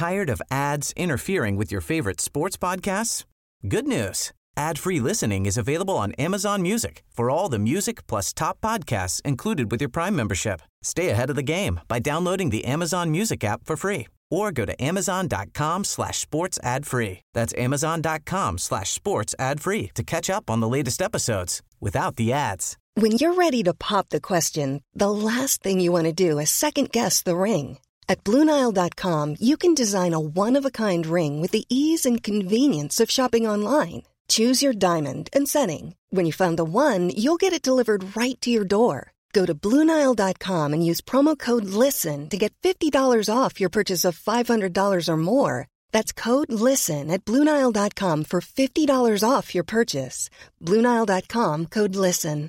Tired of ads interfering with your favorite sports podcasts? Good news. Ad-free listening is available on Amazon Music for all the music plus top podcasts included with your Prime membership. Stay ahead of the game by downloading the Amazon Music app for free or go to amazon.com/sports ad free. That's amazon.com/sports ad free to catch up on the latest episodes without the ads. When you're ready to pop the question, the last thing you want to do is second-guess the ring. At BlueNile.com, you can design a one-of-a-kind ring with the ease and convenience of shopping online. Choose your diamond and setting. When you find the one, you'll get it delivered right to your door. Go to BlueNile.com and use promo code LISTEN to get $50 off your purchase of $500 or more. That's code LISTEN at BlueNile.com for $50 off your purchase. BlueNile.com, code LISTEN.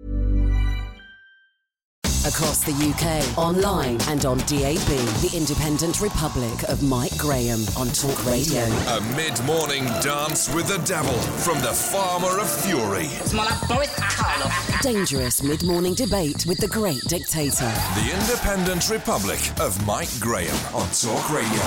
Across the UK, online and on DAB, the Independent Republic of Mike Graham on Talk Radio. A mid-morning dance with the devil from the Farmer of Fury. Dangerous mid-morning debate with the great dictator. The Independent Republic of Mike Graham on Talk Radio.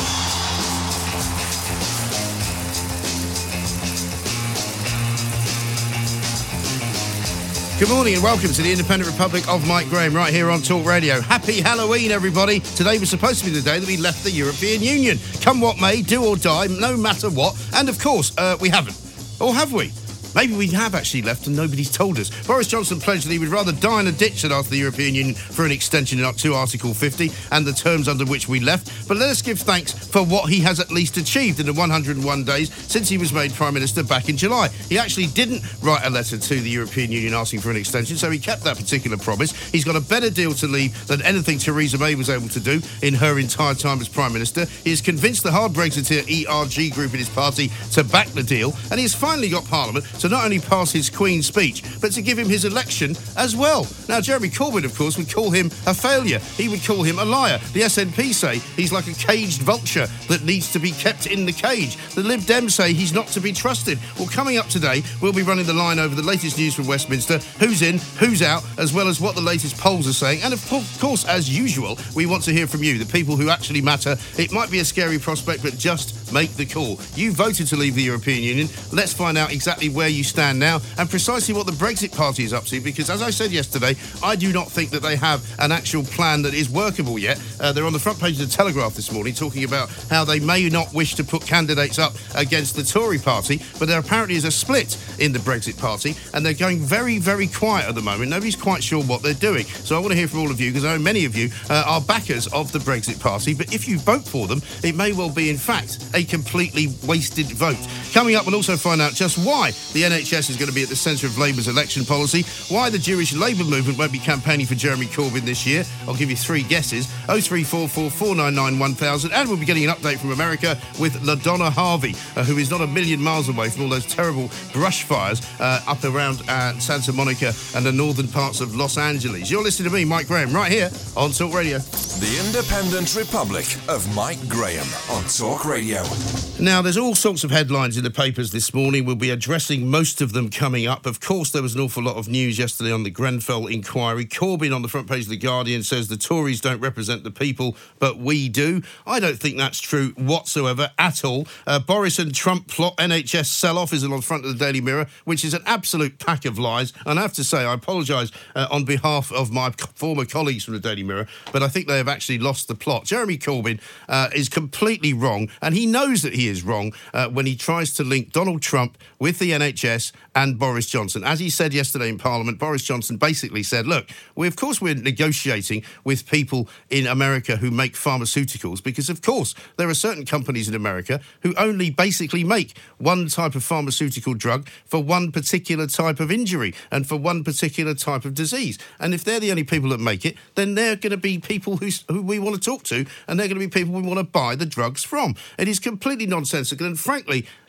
Good morning and welcome to the Independent Republic of Mike Graham right here on Talk Radio. Happy Halloween, everybody. Today was supposed to be the day that we left the European Union. Come what may, do or die, no matter what. And of course, we haven't. Or have we? Maybe we have actually left and nobody's told us. Boris Johnson pledged that he would rather die in a ditch than ask the European Union for an extension up to Article 50 and the terms under which we left. But let us give thanks for what he has at least achieved in the 101 days since he was made Prime Minister back in July. He actually didn't write a letter to the European Union asking for an extension, so he kept that particular promise. He's got a better deal to leave than anything Theresa May was able to do in her entire time as Prime Minister. He has convinced the hard Brexiteer ERG group in his party to back the deal, and he has finally got Parliament to not only pass his Queen's speech, but to give him his election as well. Now, Jeremy Corbyn, of course, would call him a failure. He would call him a liar. The SNP say he's like a caged vulture that needs to be kept in the cage. The Lib Dems say he's not to be trusted. Well, coming up today, we'll be running the line over the latest news from Westminster, who's in, who's out, as well as what the latest polls are saying. And of course, as usual, we want to hear from you, the people who actually matter. It might be a scary prospect, but just make the call. You voted to leave the European Union. Let's find out exactly where you stand now and precisely what the Brexit Party is up to, because as I said yesterday, I do not think that they have an actual plan that is workable yet. They're on the front page of the Telegraph this morning talking about how they may not wish to put candidates up against the Tory party, but there apparently is a split in the Brexit Party and they're going very, very quiet at the moment. Nobody's quite sure what they're doing. So I want to hear from all of you, because I know many of you are backers of the Brexit Party, but if you vote for them, it may well be in fact a completely wasted vote. Coming up, we'll also find out just why the NHS is going to be at the centre of Labour's election policy, why the Jewish Labour movement won't be campaigning for Jeremy Corbyn this year. I'll give you three guesses: 0344 499 1000, and we'll be getting an update from America with LaDonna Harvey, who is not a million miles away from all those terrible brush fires up around Santa Monica and the northern parts of Los Angeles. You're listening to me, Mike Graham, right here on Talk Radio. The Independent Republic of Mike Graham on Talk Radio. Now, there's all sorts of headlines in the papers this morning. We'll be addressing most of them coming up. Of course, there was an awful lot of news yesterday on the Grenfell inquiry. Corbyn on the front page of The Guardian says the Tories don't represent the people, but we do. I don't think that's true whatsoever at all. Boris and Trump plot NHS sell-off is on the front of the Daily Mirror, which is an absolute pack of lies. And I have to say, I apologise on behalf of my former colleagues from the Daily Mirror, but I think they have actually lost the plot. Jeremy Corbyn is completely wrong, and he knows that he is wrong when he tries to link Donald Trump with the NHS and Boris Johnson. As he said yesterday in Parliament, Boris Johnson basically said, look, we're negotiating with people in America who make pharmaceuticals because, of course, there are certain companies in America who only basically make one type of pharmaceutical drug for one particular type of injury and for one particular type of disease. And if they're the only people that make it, then they're going to be people who we want to talk to, and they're going to be people we want to buy the drugs from. It is completely nonsensical, and frankly,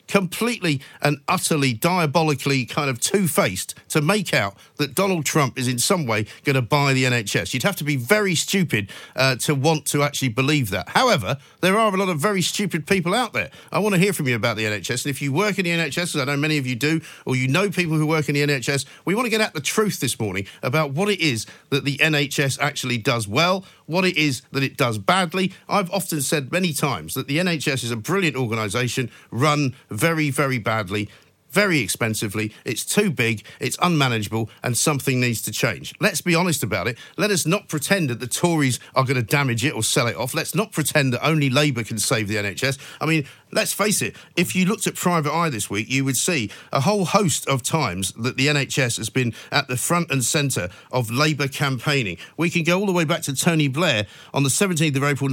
completely and utterly diabolically kind of two-faced to make out that Donald Trump is in some way going to buy the NHS. You'd have to be very stupid to want to actually believe that. However, there are a lot of very stupid people out there. I want to hear from you about the NHS, and if you work in the NHS, as I know many of you do, or you know people who work in the NHS, we want to get at the truth this morning about what it is that the NHS actually does well, what it is that it does badly. I've often said many times that the NHS is a brilliant organisation run very, very badly, very expensively. It's too big, it's unmanageable, and something needs to change. Let's be honest about it. Let us not pretend that the Tories are going to damage it or sell it off. Let's not pretend that only Labour can save the NHS. I mean, let's face it, if you looked at Private Eye this week, you would see a whole host of times that the NHS has been at the front and centre of Labour campaigning. We can go all the way back to Tony Blair on the 17th of April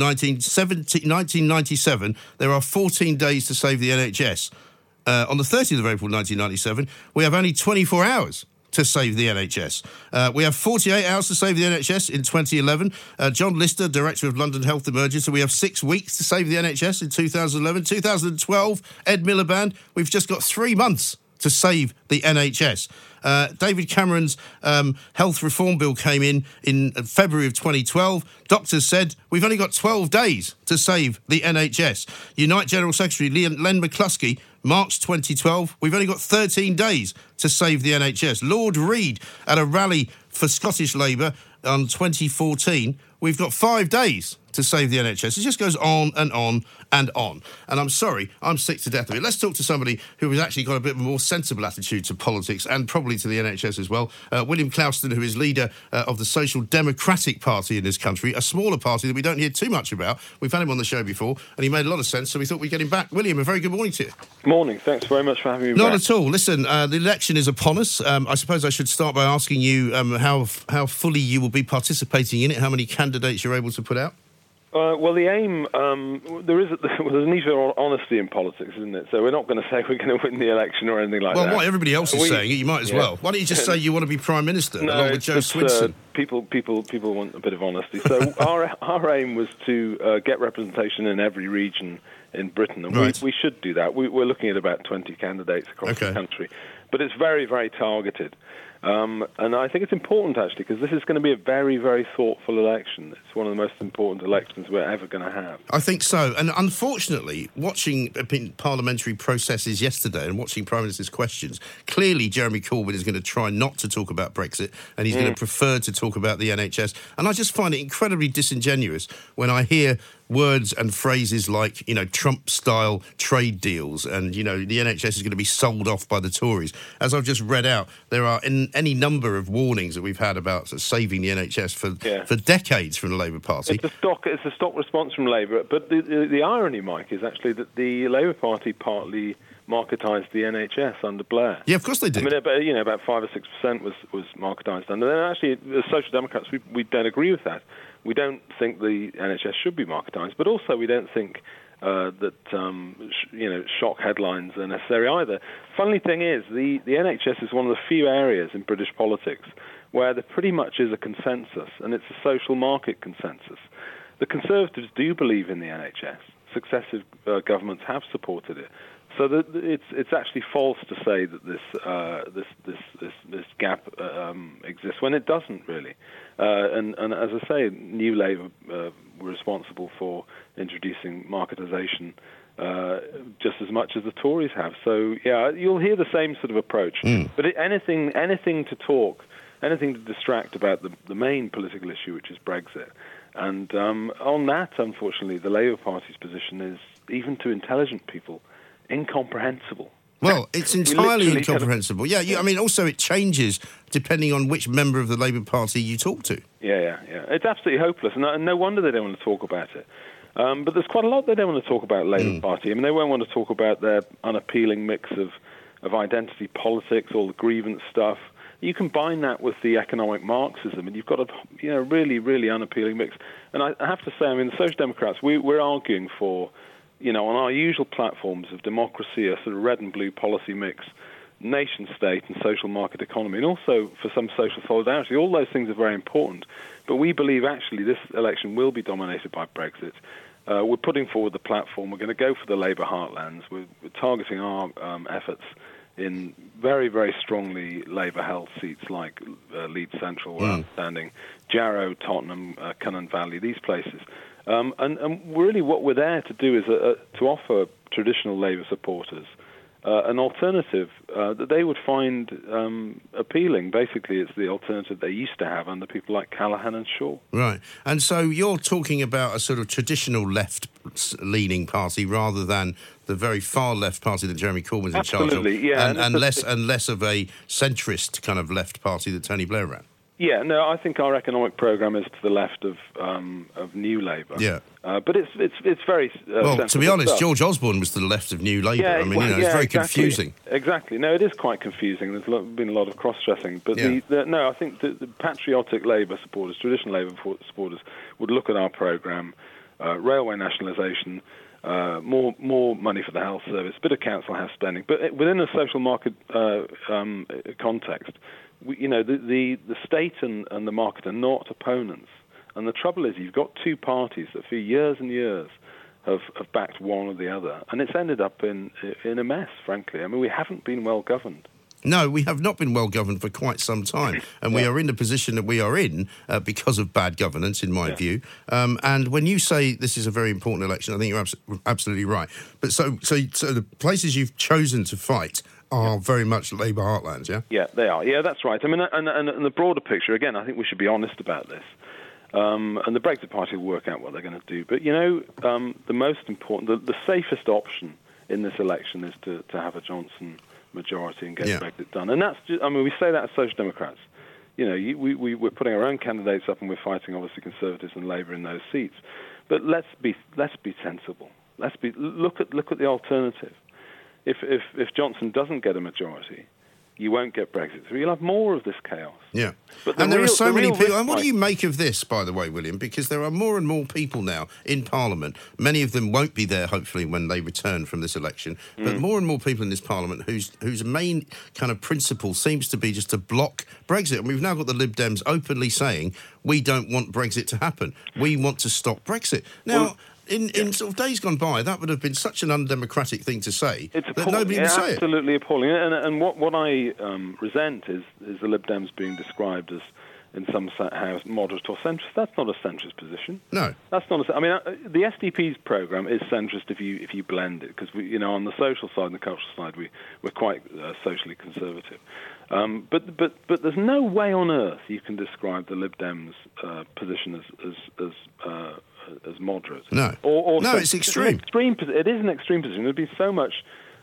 1997. There are 14 days to save the NHS. On the 30th of April 1997, we have only 24 hours to save the NHS. We have 48 hours to save the NHS in 2011. John Lister, Director of London Health Emergency, we have 6 weeks to save the NHS in 2011. 2012, Ed Miliband, we've just got 3 months to save the NHS. David Cameron's health reform bill came in February of 2012. Doctors said, we've only got 12 days to save the NHS. Unite General Secretary Len McCluskey, March 2012, we've only got 13 days to save the NHS. Lord Reid at a rally for Scottish Labour on 2014, we've got 5 days to save the NHS. It just goes on and on and on. And I'm sorry, I'm sick to death of it. Let's talk to somebody who has actually got a bit of a more sensible attitude to politics and probably to the NHS as well. William Clouston, who is leader of the Social Democratic Party in this country, a smaller party that we don't hear too much about. We've had him on the show before, and he made a lot of sense, so we thought we'd get him back. William, a very good morning to you. Morning. Thanks very much for having me Not back. at all. Listen, the election is upon us. I suppose I should start by asking you how fully you will be participating in it, how many candidates you're able to put out. Well, the aim, there's a need for honesty in politics, isn't it? So we're not going to say we're going to win the election or anything like that. Well, what everybody else is saying, you might as well. Why don't you just say you want to be Prime Minister along with Joe Swinson? People want a bit of honesty. So our aim was to get representation in every region in Britain, and we should do that. We're looking at about 20 candidates across the country, but it's very, very targeted. And I think it's important, actually, because this is going to be a very, very thoughtful election. It's one of the most important elections we're ever going to have. I think so. And unfortunately, watching parliamentary processes yesterday and watching Prime Minister's questions, clearly Jeremy Corbyn is going to try not to talk about Brexit, and he's going to prefer to talk about the NHS. And I just find it incredibly disingenuous when I hear words and phrases like, Trump-style trade deals and, the NHS is going to be sold off by the Tories. As I've just read out, there are any number of warnings that we've had about saving the NHS for decades from the Labour Party. It's a stock response from Labour. But the irony, Mike, is actually that the Labour Party partly marketised the NHS under Blair. Yeah, of course they did. I mean, about 5 or 6% was marketised under. And then actually, as Social Democrats, we don't agree with that. We don't think the NHS should be marketised, but also we don't think that shock headlines are necessary either. Funny thing is, the NHS is one of the few areas in British politics where there pretty much is a consensus, and it's a social market consensus. The Conservatives do believe in the NHS. Successive governments have supported it. So it's actually false to say that this gap exists when it doesn't really. And as I say, New Labour were responsible for introducing marketisation just as much as the Tories have. So yeah, you'll hear the same sort of approach. But anything to distract about the main political issue, which is Brexit. And on that, unfortunately, the Labour Party's position is, even to intelligent people, incomprehensible. Well, it's entirely incomprehensible. Also it changes depending on which member of the Labour Party you talk to. Yeah. It's absolutely hopeless, and no wonder they don't want to talk about it. But there's quite a lot they don't want to talk about Labour Party. I mean, they won't want to talk about their unappealing mix of identity politics, all the grievance stuff. You combine that with the economic Marxism, and you've got a really, really unappealing mix. And I have to say, I mean, the Social Democrats, we're arguing for, on our usual platforms of democracy, a sort of red and blue policy mix, nation-state and social market economy, and also for some social solidarity. All those things are very important. But we believe, actually, this election will be dominated by Brexit. We're putting forward the platform. We're going to go for the Labour heartlands. We're targeting our efforts in very, very strongly Labour-held seats like Leeds Central, where I'm standing, Jarrow, Tottenham, Cynon Valley, these places. And really what we're there to do is to offer traditional Labour supporters an alternative that they would find appealing. Basically, it's the alternative they used to have under people like Callaghan and Shaw. Right. And so you're talking about a sort of traditional left-leaning party rather than the very far-left party that Jeremy Corbyn's in charge of. Yeah. And less of a centrist kind of left party that Tony Blair ran. Yeah, no, I think our economic programme is to the left of New Labour. Yeah. But it's very well, to be honest, stuff. George Osborne was to the left of New Labour. Yeah, it's very confusing. Exactly. No, it is quite confusing. There's been a lot of cross-dressing. But I think the patriotic Labour supporters, traditional Labour supporters, would look at our programme, railway nationalisation, more money for the health service, a bit of council house spending, but within a social market context. The state and the market are not opponents. And the trouble is you've got two parties that for years and years have backed one or the other. And it's ended up in a mess, frankly. I mean, we haven't been well governed. No, we have not been well governed for quite some time. And we are in the position that we are in because of bad governance, in my view. And when you say this is a very important election, I think you're absolutely right. But so the places you've chosen to fight are very much Labour heartlands, yeah? Yeah, they are. Yeah, that's right. I mean, and the broader picture, again, I think we should be honest about this. And the Brexit Party will work out what they're going to do. But, the most important, the safest option in this election is to have a Johnson majority and get Brexit done. And that's just, we say that as Social Democrats. We're putting our own candidates up and we're fighting, obviously, Conservatives and Labour in those seats. But let's be sensible. Look at the alternative. If Johnson doesn't get a majority, you won't get Brexit through. You'll have more of this chaos. Yeah. And there are so many people. And what do you make of this, by the way, William? Because there are more and more people now in Parliament. Many of them won't be there, hopefully, when they return from this election. But more and more people in this Parliament whose main kind of principle seems to be just to block Brexit. And we've now got the Lib Dems openly saying, we don't want Brexit to happen. We want to stop Brexit. Now... In sort of days gone by, that would have been such an undemocratic thing to say that nobody would say it. It's absolutely appalling. And what I resent is the Lib Dems being described as, in some house, moderate or centrist. That's not a centrist position. No, that's not. The SDP's programme is centrist if you blend it, because on the social side and the cultural side we're quite socially conservative. But there's no way on earth you can describe the Lib Dems' position as moderate. No, it's extreme. It is an extreme position. There's been so much.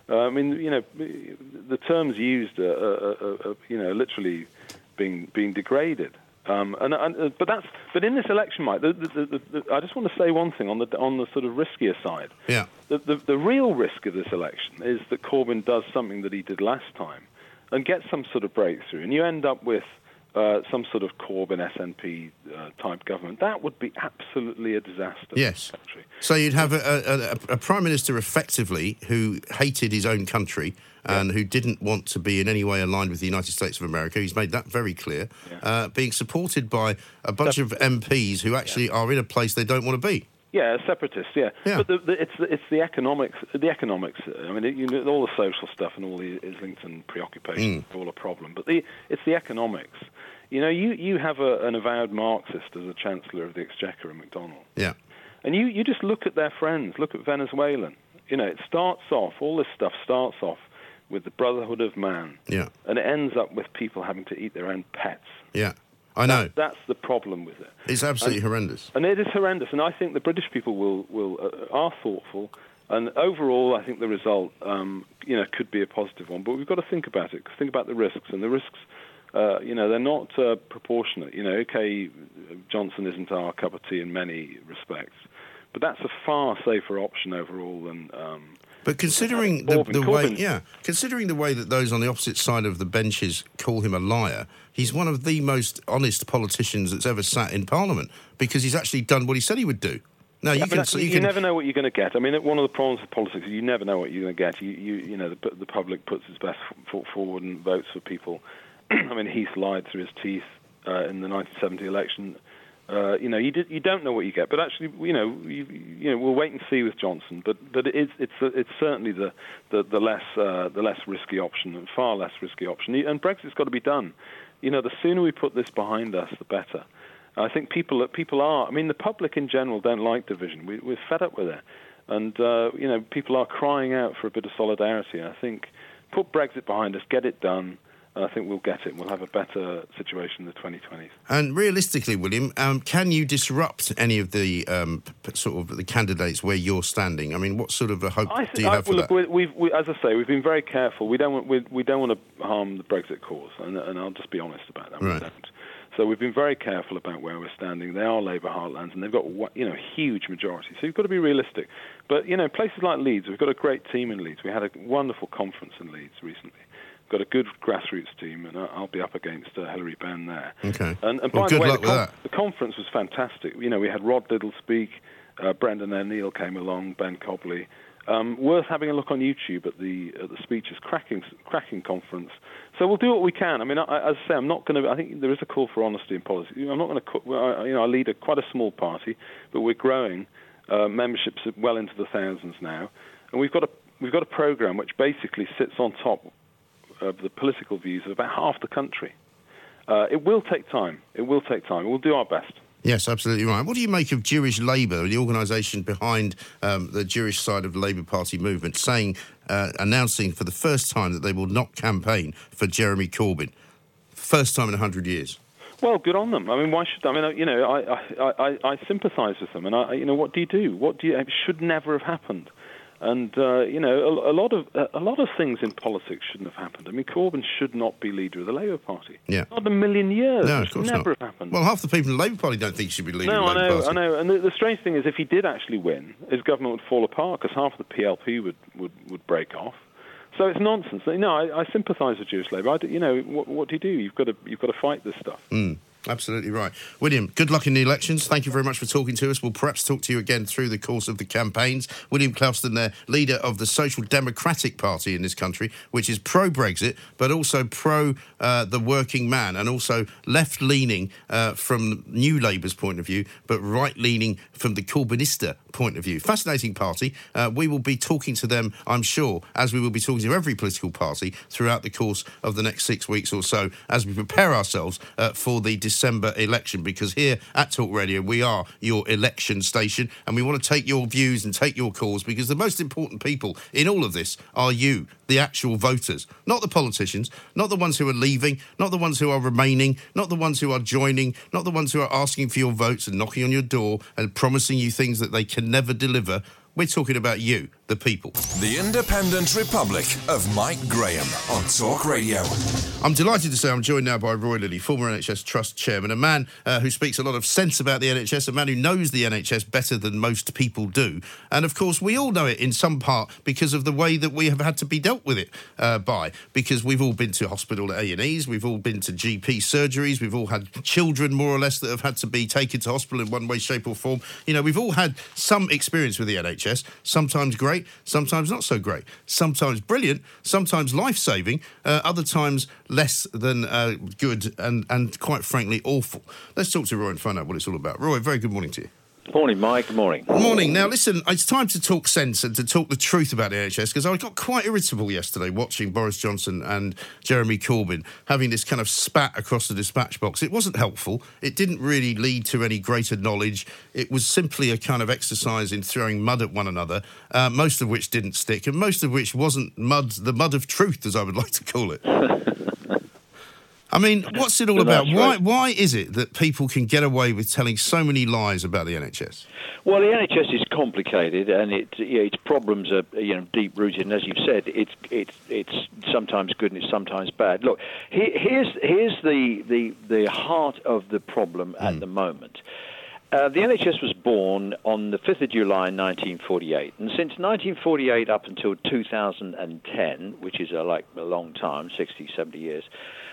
The terms used are literally being degraded. But in this election, Mike, I just want to say one thing on the sort of riskier side. Yeah. The real risk of this election is that Corbyn does something that he did last time and gets some sort of breakthrough, and you end up with some sort of Corbyn SNP type government. That would be absolutely a disaster. Yes. So you'd have a Prime Minister effectively who hated his own country and who didn't want to be in any way aligned with the United States of America. He's made that very clear. Being supported by a bunch of MPs who actually are in a place they don't want to be. Yeah, separatists. Yeah. But it's the economics. The economics. I mean, all the social stuff and all the Islington preoccupation are all a problem. But it's the economics. You have an avowed Marxist as a Chancellor of the Exchequer at McDonnell. Yeah. And you just look at their friends. Look at Venezuelan. It starts off. All this stuff starts off with the brotherhood of man. Yeah. And it ends up with people having to eat their own pets. Yeah. I know. That's the problem with it. It's absolutely horrendous. And it is horrendous. And I think the British people are thoughtful. And overall, I think the result, could be a positive one. But we've got to think about it. Think about the risks. And the risks, they're not proportionate. Okay, Johnson isn't our cup of tea in many respects. But that's a far safer option overall than... But considering considering the way that those on the opposite side of the benches call him a liar, he's one of the most honest politicians that's ever sat in Parliament because he's actually done what he said he would do. Now you never know what you're going to get. I mean, one of the problems with politics is you never know what you're going to get. The public puts its best foot forward and votes for people. I mean, Heath lied through his teeth in the 1970 election. You don't know what you get, but actually, we'll wait and see with Johnson. But it's certainly the less risky option, and far less risky option. And Brexit's got to be done. The sooner we put this behind us, the better. I think people are. I mean, the public in general don't like division. We're fed up with it, and people are crying out for a bit of solidarity. I think put Brexit behind us, get it done. I think we'll get it. We'll have a better situation in the 2020s. And realistically, William, can you disrupt any of the sort of the candidates where you're standing? I mean, what sort of a hope do you have for that? As I say, we've been very careful. We don't want to harm the Brexit cause, and I'll just be honest about that. Right. We don't. So we've been very careful about where we're standing. They are Labour heartlands, and they've got a huge majority. So you've got to be realistic. But places like Leeds, we've got a great team in Leeds. We had a wonderful conference in Leeds recently. Got a good grassroots team, and I'll be up against Hilary Benn there. Okay. And well, by the way, the conference was fantastic. We had Rod Liddle speak, Brendan O'Neill came along, Ben Cobley. Worth having a look on YouTube at the speeches. Cracking conference. So we'll do what we can. I mean, as I say, I'm not going to. I think there is a call for honesty in politics. I'm not going to. I lead quite a small party, but we're growing. Memberships are well into the thousands now, and we've got a program which basically sits on top of the political views of about half the country. It will take time. We'll do our best. Yes, absolutely right. What do you make of Jewish Labour, the organisation behind the Jewish side of the Labour Party movement, announcing for the first time that they will not campaign for Jeremy Corbyn? First time in 100 years. Well, good on them. I mean, why should... I mean, I sympathise with them. And, what do you do? It should never have happened. And a lot of things in politics shouldn't have happened. I mean, Corbyn should not be leader of the Labour Party. Yeah. Not a million years. No, it of course should never not. have happened. Well, half the people in the Labour Party don't think he should be leader of the Labour Party. I know. And the strange thing is, if he did actually win, his government would fall apart because half of the PLP would break off. So it's nonsense. I sympathise with Jewish Labour. What do you do? You've got to fight this stuff. Absolutely right. William, good luck in the elections. Thank you very much for talking to us. We'll perhaps talk to you again through the course of the campaigns. William Clouston there, leader of the Social Democratic Party in this country, which is pro-Brexit, but also pro the working man, and also left-leaning from New Labour's point of view, but right-leaning from the Corbynista point of view. Fascinating party. We will be talking to them, I'm sure, as we will be talking to every political party throughout the course of the next 6 weeks or so, as we prepare ourselves for the December election, because here at Talk Radio we are your election station, and we want to take your views and take your calls, because the most important people in all of this are you, the actual voters, not the politicians, not the ones who are leaving, not the ones who are remaining, not the ones who are joining, not the ones who are asking for your votes and knocking on your door and promising you things that they can never deliver. We're talking about you, the people. The Independent Republic of Mike Graham on Talk Radio. I'm delighted to say I'm joined now by Roy Lilly, former NHS Trust Chairman, a man who speaks a lot of sense about the NHS, a man who knows the NHS better than most people do. And, of course, we all know it in some part because of the way that we have had to be dealt with it because we've all been to hospital A&Es, we've all been to GP surgeries, we've all had children, more or less, that have had to be taken to hospital in one way, shape or form. We've all had some experience with the NHS, sometimes great, sometimes not so great, sometimes brilliant, sometimes life-saving, other times less than good and quite frankly awful. Let's talk to Roy and find out what it's all about. Roy, very good morning to you. Morning, Mike. Good morning. Morning. Now, listen, it's time to talk sense and to talk the truth about the NHS, because I got quite irritable yesterday watching Boris Johnson and Jeremy Corbyn having this kind of spat across the dispatch box. It wasn't helpful. It didn't really lead to any greater knowledge. It was simply a kind of exercise in throwing mud at one another, most of which didn't stick, and most of which wasn't mud, the mud of truth, as I would like to call it. I mean, what's it all about? Why is it that people can get away with telling so many lies about the NHS? Well, the NHS is complicated, and its problems are deep rooted. And as you've said, it's sometimes good and it's sometimes bad. Look, here's the heart of the problem at the moment. The NHS was born on the 5th of July 1948, and since 1948 up until 2010, which is a long time, 60, 70 years.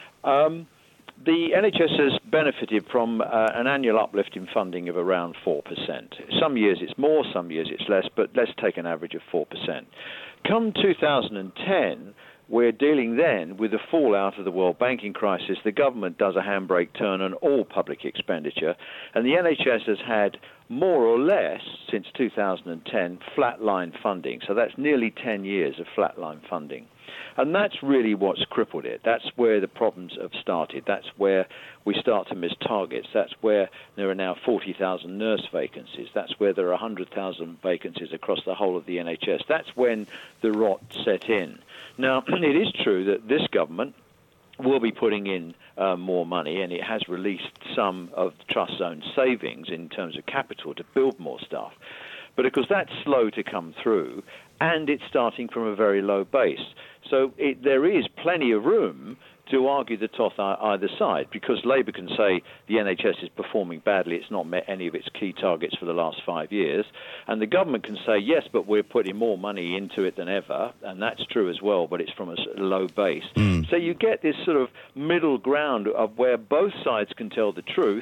The NHS has benefited from an annual uplift in funding of around 4%. Some years it's more, some years it's less, but let's take an average of 4%. Come 2010, we're dealing then with the fallout of the world banking crisis. The government does a handbrake turn on all public expenditure, and the NHS has had more or less, since 2010, flatline funding. So that's nearly 10 years of flatline funding. And that's really what's crippled it. That's where the problems have started. That's where we start to miss targets. That's where there are now 40,000 nurse vacancies. That's where there are 100,000 vacancies across the whole of the NHS. That's when the rot set in. Now, it is true that this government will be putting in more money, and it has released some of the Trust's own savings in terms of capital to build more stuff. But of course, that's slow to come through, and it's starting from a very low base. So there is plenty of room to argue the toss either side, because Labour can say the NHS is performing badly, it's not met any of its key targets for the last 5 years, and the government can say, yes, but we're putting more money into it than ever, and that's true as well, but it's from a low base. So you get this sort of middle ground of where both sides can tell the truth,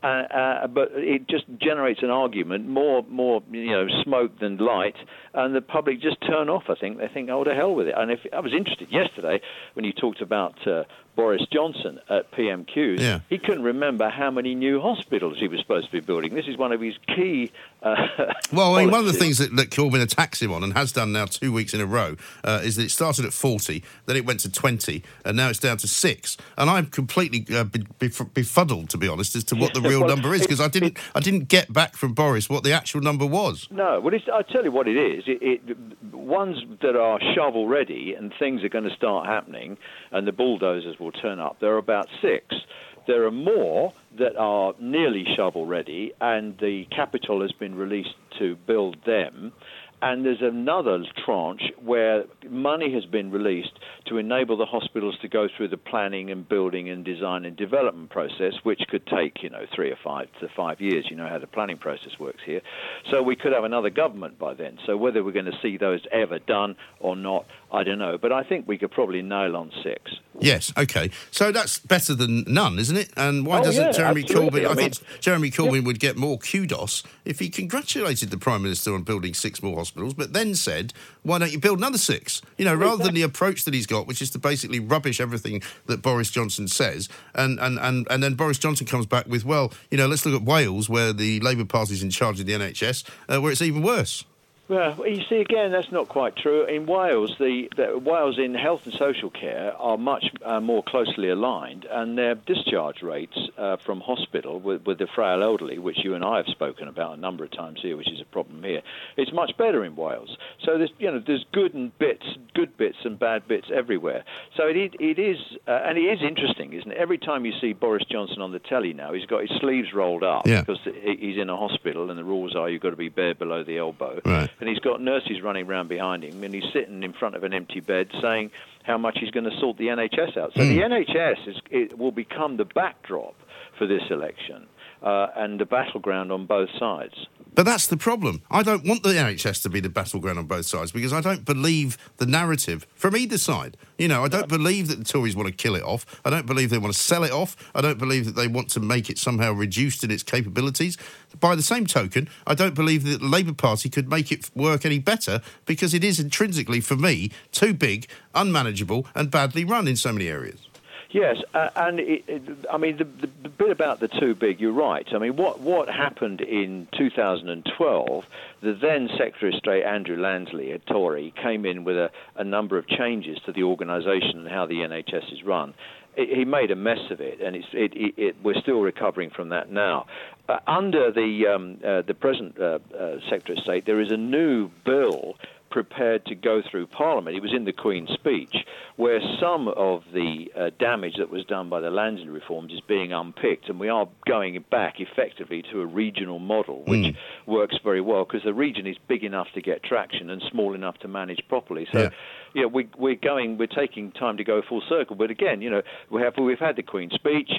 but it just generates an argument, more smoke than light, and the public just turn off, I think. They think, oh, to hell with it. And I was interested yesterday when you talked about Boris Johnson at PMQs. Yeah. He couldn't remember how many new hospitals he was supposed to be building. This is one of his key well, I mean, one of the things that Corbyn attacks him on, and has done now 2 weeks in a row, is that it started at 40, then it went to 20, and now it's down to 6. And I'm completely befuddled, to be honest, as to what the real number is, because I didn't get back from Boris what the actual number was. No, well, I'll tell you what it is. Ones that are shovel-ready and things are going to start happening, and the bulldozers will turn up, there are about 6. There are more that are nearly shovel-ready, and the capital has been released to build them. And there's another tranche where money has been released to enable the hospitals to go through the planning and building and design and development process, which could take, 3 or 5 years. You know how the planning process works here. So we could have another government by then. So whether we're going to see those ever done or not, I don't know. But I think we could probably nail on 6. Yes, OK. So that's better than none, isn't it? And why doesn't Jeremy Corbyn... I think Jeremy Corbyn would get more kudos if he congratulated the Prime Minister on building 6 more hospitals, but then said, why don't you build another 6? Rather than the approach that he's got, which is to basically rubbish everything that Boris Johnson says, and then Boris Johnson comes back with, let's look at Wales, where the Labour Party's in charge of the NHS, where it's even worse. Well, you see, again, that's not quite true. In Wales, the Wales in health and social care are much more closely aligned, and their discharge rates from hospital with the frail elderly, which you and I have spoken about a number of times here, which is a problem here, it's much better in Wales. So there's good bits and bad bits everywhere. So it is, and it is interesting, isn't it? Every time you see Boris Johnson on the telly now, he's got his sleeves rolled up because he's in a hospital, and the rules are you've got to be bare below the elbow. Right. And he's got nurses running around behind him, and he's sitting in front of an empty bed saying how much he's going to sort the NHS out. So the NHS will become the backdrop for this election and the battleground on both sides. But that's the problem. I don't want the NHS to be the battleground on both sides, because I don't believe the narrative from either side. I don't believe that the Tories want to kill it off. I don't believe they want to sell it off. I don't believe that they want to make it somehow reduced in its capabilities. By the same token, I don't believe that the Labour Party could make it work any better, because it is intrinsically, for me, too big, unmanageable and badly run in so many areas. Yes, and the bit about the too big, you're right. I mean, what happened in 2012, the then Secretary of State Andrew Lansley, a Tory, came in with a number of changes to the organisation and how the NHS is run. He made a mess of it, and we're still recovering from that now. Under the present Secretary of State, there is a new bill prepared to go through Parliament. It was in the Queen's speech, where some of the damage that was done by the Lansley reforms is being unpicked, and we are going back effectively to a regional model, which works very well, because the region is big enough to get traction and small enough to manage properly. So, we're taking time to go full circle. But again, we've had the Queen's speech,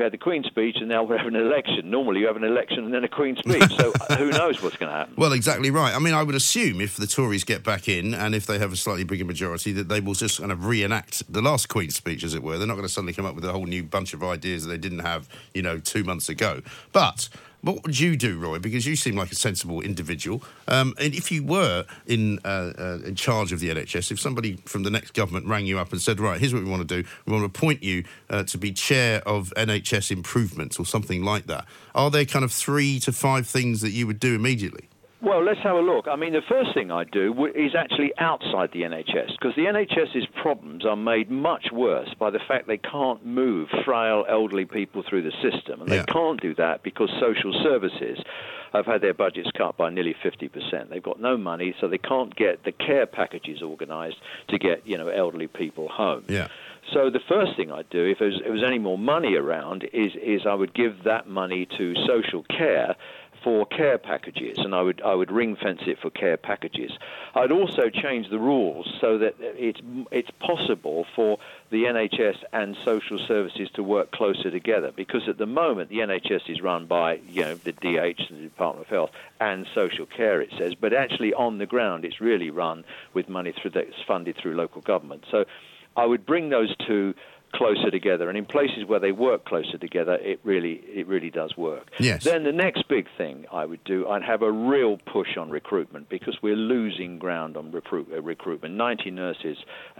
and now we're having an election. Normally, you have an election and then a Queen's speech. So who knows what's going to happen? Well, exactly right. I mean, I would assume if the Tories get back in, and if they have a slightly bigger majority, that they will just kind of reenact the last Queen's speech, as it were. They're not going to suddenly come up with a whole new bunch of ideas that they didn't have, 2 months ago. But what would you do, Roy? Because you seem like a sensible individual. And if you were in charge of the NHS, if somebody from the next government rang you up and said, right, here's what we want to do, we want to appoint you to be chair of NHS improvements or something like that, are there kind of 3 to 5 things that you would do immediately? Well, let's have a look. I mean, the first thing I do is actually outside the NHS, because the NHS's problems are made much worse by the fact they can't move frail, elderly people through the system. And they can't do that because social services have had their budgets cut by nearly 50%. They've got no money, so they can't get the care packages organised to get, elderly people home. Yeah. So the first thing I'd do, if there was any more money around, is I would give that money to social care for care packages, and I would ring fence it for care packages. I'd also change the rules so that it's possible for the NHS and social services to work closer together, because at the moment the NHS is run by the DH, the Department of Health, and social care, it says, but actually on the ground it's really run with money that's funded through local government. So I would bring those two closer together, and in places where they work closer together, it really does work. Yes. Then the next big thing I would do, I'd have a real push on recruitment, because we're losing ground on recruitment. 90 nurses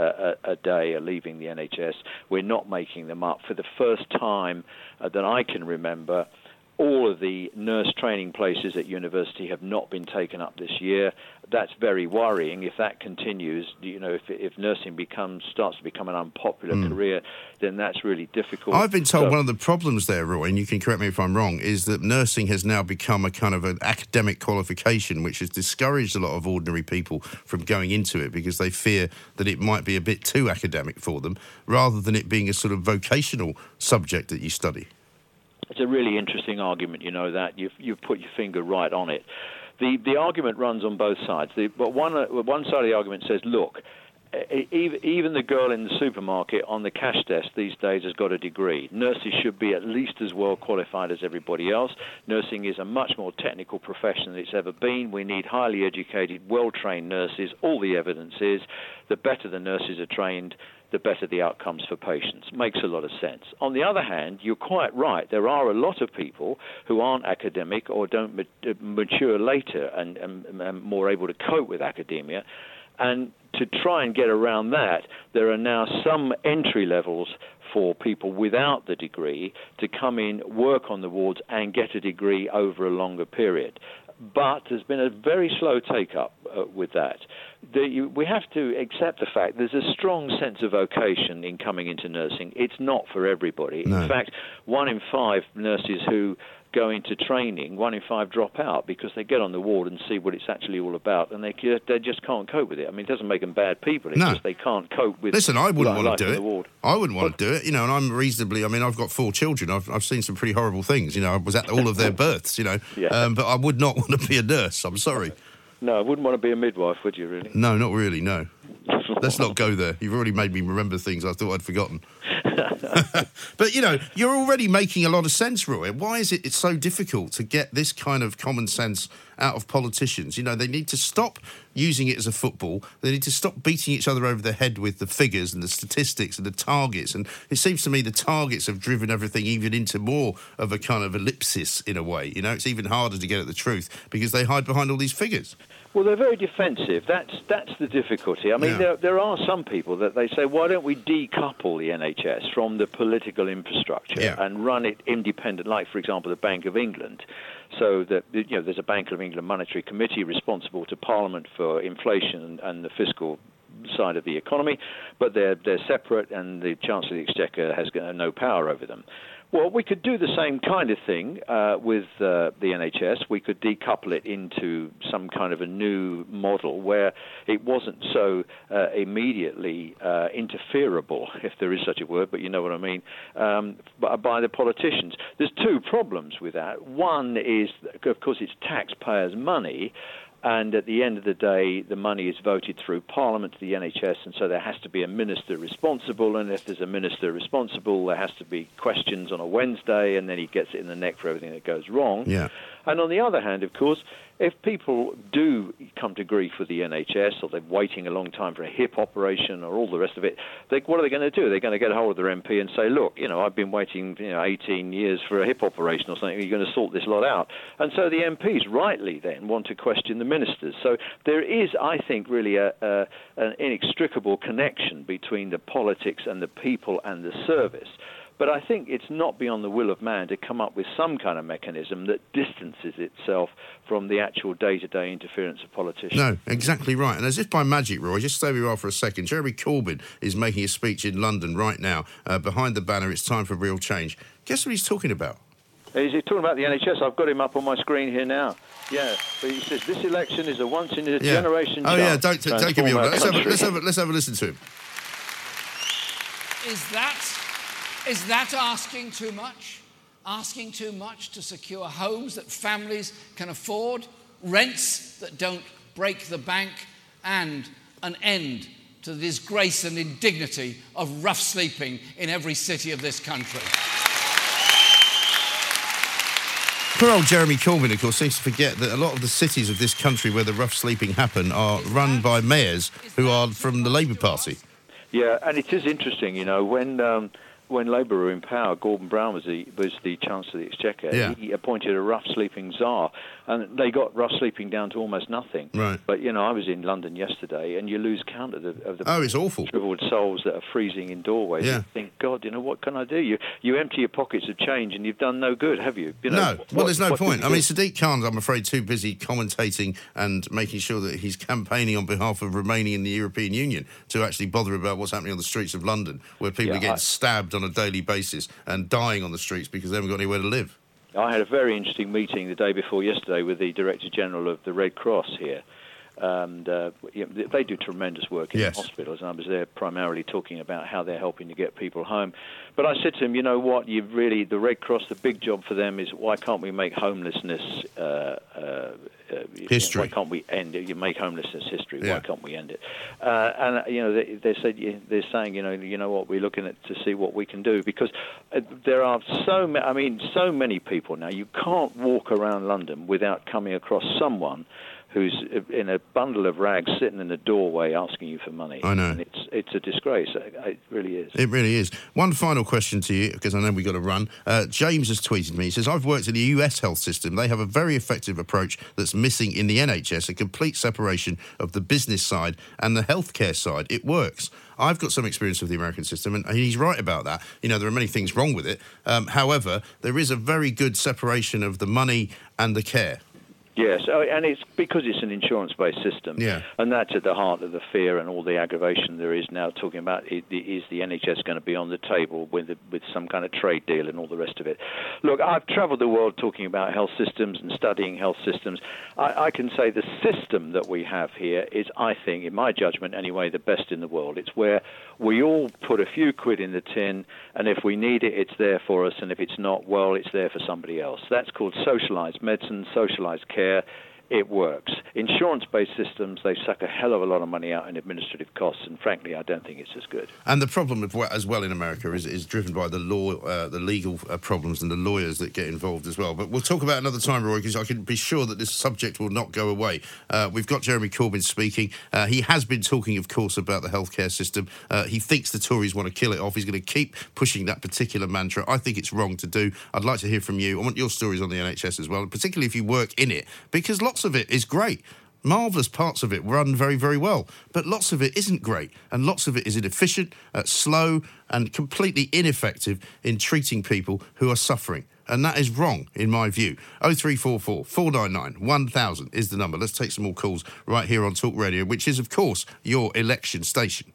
a day are leaving the NHS. We're not making them up. For the first time that I can remember, all of the nurse training places at university have not been taken up this year. That's very worrying. If that continues, if nursing starts to become an unpopular career, then that's really difficult. I've been told one of the problems there, Roy, and you can correct me if I'm wrong, is that nursing has now become a kind of an academic qualification, which has discouraged a lot of ordinary people from going into it because they fear that it might be a bit too academic for them, rather than it being a sort of vocational subject that you study. It's a really interesting argument, that. You've put your finger right on it. The argument runs on both sides. But one side of the argument says, look, even the girl in the supermarket on the cash desk these days has got a degree. Nurses should be at least as well qualified as everybody else. Nursing is a much more technical profession than it's ever been. We need highly educated, well-trained nurses. All the evidence is the better the nurses are trained, the better the outcomes for patients. Makes a lot of sense. On the other hand, you're quite right. There are a lot of people who aren't academic or don't mature later and more able to cope with academia. And to try and get around that, there are now some entry levels for people without the degree to come in, work on the wards, and get a degree over a longer period. But there's been a very slow take-up with that. We have to accept the fact there's a strong sense of vocation in coming into nursing. It's not for everybody. No. In fact, 1 in 5 nurses who go into training, 1 in 5 drop out because they get on the ward and see what it's actually all about, and they just can't cope with it. I mean, it doesn't make them bad people. It's just they can't cope with. Listen, I wouldn't want to do it. I wouldn't want to do it. And I'm reasonably. I mean, I've got 4 children. I've seen some pretty horrible things. I was at all of their births. Yeah. But I would not want to be a nurse. I'm sorry. No, I wouldn't want to be a midwife, would you, really? No, not really, no. Let's not go there. You've already made me remember things I thought I'd forgotten. But, you're already making a lot of sense, Roy. Why is it so difficult to get this kind of common sense out of politicians? They need to stop using it as a football. They need to stop beating each other over the head with the figures and the statistics and the targets. And it seems to me the targets have driven everything even into more of a kind of ellipsis in a way. It's even harder to get at the truth because they hide behind all these figures. Well, they're very defensive. That's the difficulty. I mean, there are some people that they say, why don't we decouple the NHS from the political infrastructure and run it independent, like, for example, the Bank of England, so that there's a Bank of England Monetary Committee responsible to Parliament for inflation and the fiscal side of the economy, but they're separate, and the Chancellor of the Exchequer has no power over them. Well, we could do the same kind of thing with the NHS. We could decouple it into some kind of a new model where it wasn't so immediately interferable, if there is such a word, but you know what I mean, by the politicians. There's 2 problems with that. One is, of course, it's taxpayers' money, and at the end of the day, the money is voted through Parliament to the NHS, and so there has to be a minister responsible, and if there's a minister responsible, there has to be questions on a Wednesday, and then he gets it in the neck for everything that goes wrong. Yeah. And on the other hand, of course, if people do come to grief with the NHS, or they're waiting a long time for a hip operation or all the rest of it, what are they going to do? They're going to get a hold of their MP and say, look, I've been waiting 18 years for a hip operation or something. You're going to sort this lot out. And so the MPs rightly then want to question the ministers. So there is, I think, really an inextricable connection between the politics and the people and the service. But I think it's not beyond the will of man to come up with some kind of mechanism that distances itself from the actual day-to-day interference of politicians. No, exactly right. And as if by magic, Roy, just stay where you are for a second. Jeremy Corbyn is making a speech in London right now. Behind the banner, it's time for real change. Guess what he's talking about? Is he talking about the NHS? I've got him up on my screen here now. Yeah, but he says this election is a once-in-a-generation chance. Oh, yeah, don't give me all that. Let's have a listen to him. Is that asking too much? Asking too much to secure homes that families can afford, rents that don't break the bank, and an end to the disgrace and indignity of rough sleeping in every city of this country? Poor old Jeremy Corbyn, of course, seems to forget that a lot of the cities of this country where the rough sleeping happen are run by mayors who are from the Labour Party. Yeah, and it is interesting, when Labour were in power, Gordon Brown was the Chancellor of the Exchequer. Yeah. He appointed a rough sleeping czar, and they got rough sleeping down to almost nothing. Right. But I was in London yesterday, and you lose count of the it's awful. Shriveled souls that are freezing in doorways. Yeah. You think, God, what can I do? You empty your pockets of change, and you've done no good, have you? No. Well, there's no point. I mean, Sadiq Khan's, I'm afraid, too busy commentating and making sure that he's campaigning on behalf of remaining in the European Union to actually bother about what's happening on the streets of London, where people are getting stabbed on a daily basis and dying on the streets because they haven't got anywhere to live. I had a very interesting meeting the day before yesterday with the Director General of the Red Cross here. And they do tremendous work in the hospitals, and I was there primarily talking about how they're helping to get people home. But I said to him, the Red Cross, the big job for them is why can't we make homelessness history? Why can't we end it? You make homelessness history. Why can't we end it? And they said they're saying, we're looking at to see what we can do, because there are so many people now. You can't walk around London without coming across someone who's in a bundle of rags sitting in the doorway asking you for money. I know. And it's a disgrace. It really is. It really is. One final question to you, because I know we've got to run. James has tweeted me. He says, I've worked in the US health system. They have a very effective approach that's missing in the NHS, a complete separation of the business side and the healthcare side. It works. I've got some experience with the American system, and he's right about that. There are many things wrong with it. However, there is a very good separation of the money and the care. Yes, and it's because it's an insurance-based system, and that's at the heart of the fear and all the aggravation there is now talking about is the NHS going to be on the table with some kind of trade deal and all the rest of it. Look, I've travelled the world talking about health systems and studying health systems. I can say the system that we have here is, I think, in my judgment anyway, the best in the world. It's where we all put a few quid in the tin, and if we need it, it's there for us, and if it's not, well, it's there for somebody else. That's called socialised medicine, socialised care. It works. Insurance-based systems, they suck a hell of a lot of money out in administrative costs, and frankly, I don't think it's as good. And the problem as well in America is driven by the law, the legal problems and the lawyers that get involved as well. But we'll talk about another time, Roy, because I can be sure that this subject will not go away. We've got Jeremy Corbyn speaking. He has been talking, of course, about the healthcare system. He thinks the Tories want to kill it off. He's going to keep pushing that particular mantra. I think it's wrong to do. I'd like to hear from you. I want your stories on the NHS as well, particularly if you work in it, because lots of it is great. Marvellous parts of it run very, very well. But lots of it isn't great. And lots of it is inefficient, slow, and completely ineffective in treating people who are suffering. And that is wrong, in my view. 0344 499 1000 is the number. Let's take some more calls right here on Talk Radio, which is, of course, your election station.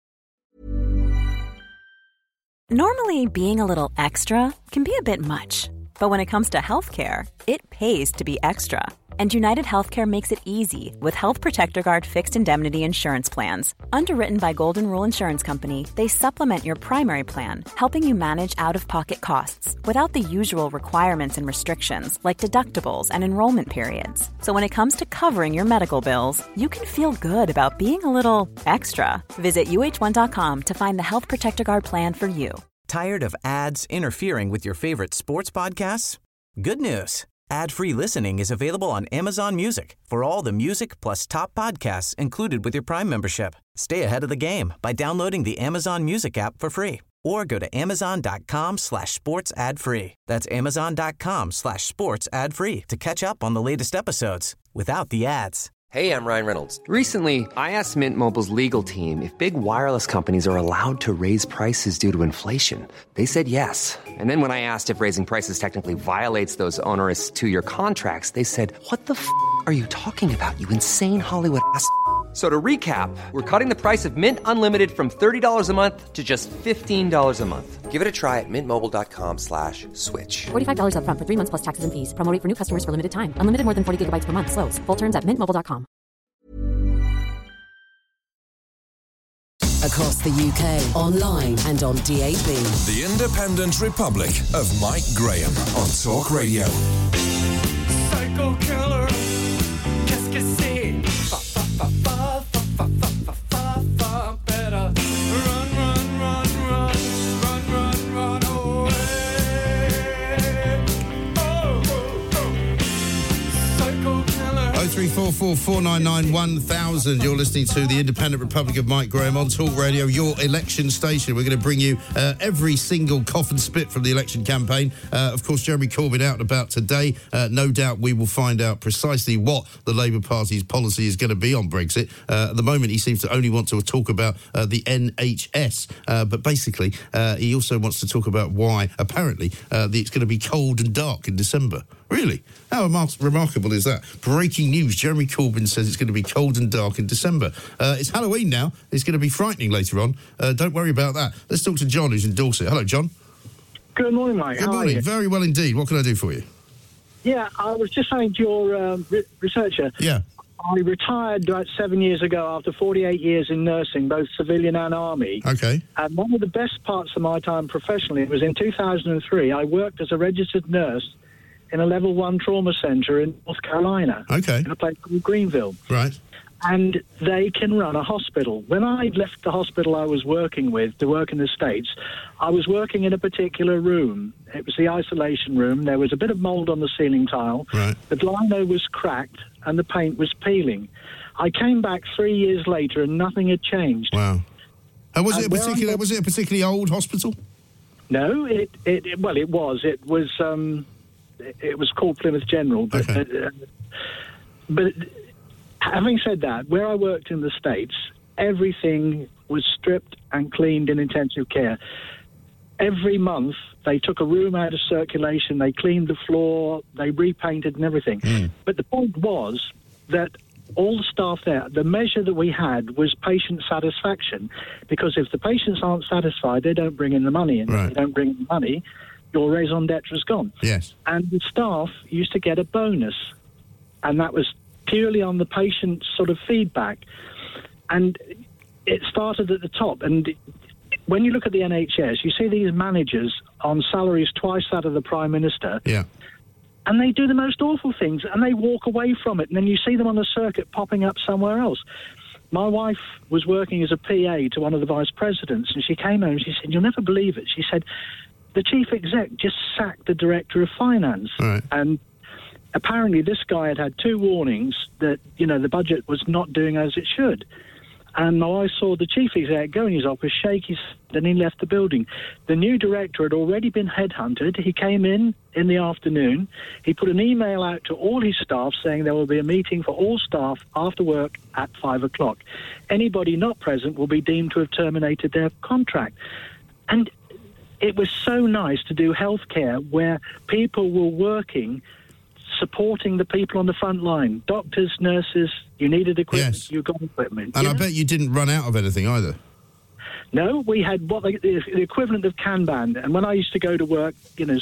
Normally, being a little extra can be a bit much. But when it comes to healthcare, it pays to be extra. And United Healthcare makes it easy with Health Protector Guard fixed indemnity insurance plans. Underwritten by Golden Rule Insurance Company, they supplement your primary plan, helping you manage out-of-pocket costs without the usual requirements and restrictions like deductibles and enrollment periods. So when it comes to covering your medical bills, you can feel good about being a little extra. Visit UH1.com to find the Health Protector Guard plan for you. Tired of ads interfering with your favorite sports podcasts? Good news. Ad-free listening is available on Amazon Music for all the music plus top podcasts included with your Prime membership. Stay ahead of the game by downloading the Amazon Music app for free or go to amazon.com/sports ad free. That's amazon.com/sports ad free to catch up on the latest episodes without the ads. Hey, I'm Ryan Reynolds. Recently, I asked Mint Mobile's legal team if big wireless companies are allowed to raise prices due to inflation. They said yes. And then when I asked if raising prices technically violates those onerous 2-year contracts, they said, "What the f*** are you talking about, you insane Hollywood ass?" So to recap, we're cutting the price of Mint Unlimited from $30 a month to just $15 a month. Give it a try at mintmobile.com/switch. $45 up front for 3 months plus taxes and fees. Promo rate for new customers for limited time. Unlimited more than 40 gigabytes per month. Slows full terms at mintmobile.com. Across the UK, online and on DAB. The Independent Republic of Mike Graham on Talk Radio. Psycho killer, qu'est-ce que c'est? Better run away. Oh. Psycho killer. 0344 499 1000. You're listening to the Independent Republic of Mike Graham on Talk Radio, your election station. We're going to bring you every single cough and spit from the election campaign. Of course, Jeremy Corbyn out and about today. No doubt we will find out precisely what the Labour Party's policy is going to be on Brexit. At the moment, he seems to only want to talk about the NHS. But basically, he also wants to talk about why, apparently, it's going to be cold and dark in December. Really? How remarkable is that? Breaking news. Jeremy Corbyn says it's going to be cold and dark in December. It's Halloween now. It's going to be frightening later on. Don't worry about that. Let's talk to John, who's in Dorset. Hello, John. Good morning, mate. Good morning. Very well indeed. What can I do for you? Yeah, I was just saying to your researcher. Yeah. I retired about 7 years ago after 48 years in nursing, both civilian and army. Okay. And one of the best parts of my time professionally was in 2003. I worked as a registered nurse in a level 1 trauma centre in North Carolina. Okay. In a place called Greenville. Right. And they can run a hospital. When I left the hospital I was working with to work in the States, I was working in a particular room. It was the isolation room. There was a bit of mould on the ceiling tile. Right. The lino was cracked and the paint was peeling. I came back 3 years later and nothing had changed. Wow. Was it a particularly old hospital? No, it was. It was called Plymouth General, but Okay. But having said that, where I worked in the States, everything was stripped and cleaned in intensive care. Every month, they took a room out of circulation, they cleaned the floor, they repainted and everything. But the point was that all the staff there, the measure that we had was patient satisfaction, because if the patients aren't satisfied, they don't bring in the money, and if they don't bring in the money, your raison d'etre is gone. Yes. And the staff used to get a bonus, and that was purely on the patient's sort of feedback. And it started at the top. And when you look at the NHS, you see these managers on salaries twice that of the Prime Minister. Yeah. And they do the most awful things, and they walk away from it. And then you see them on the circuit popping up somewhere else. My wife was working as a PA to one of the vice presidents, and she came home and she said, "You'll never believe it." She said, "The chief exec just sacked the director of finance." Right. And apparently this guy had 2 warnings that, the budget was not doing as it should. And I saw the chief exec go in his office, shake his head, and he left the building. The new director had already been headhunted. He came in the afternoon. He put an email out to all his staff saying there will be a meeting for all staff after work at 5 o'clock. Anybody not present will be deemed to have terminated their contract. And it was so nice to do healthcare where people were working, supporting the people on the front line. Doctors, nurses, you needed equipment, Yes. you got equipment. And I bet you didn't run out of anything either. No, we had the equivalent of Kanban. And when I used to go to work,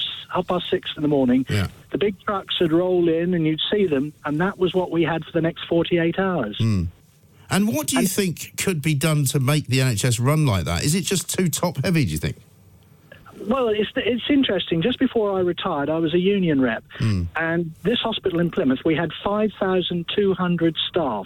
6:30 in the morning, the big trucks would roll in and you'd see them, and that was what we had for the next 48 hours. And what do you think could be done to make the NHS run like that? Is it just too top-heavy, do you think? Well, it's interesting. Just before I retired, I was a union rep. And this hospital in Plymouth, we had 5,200 staff.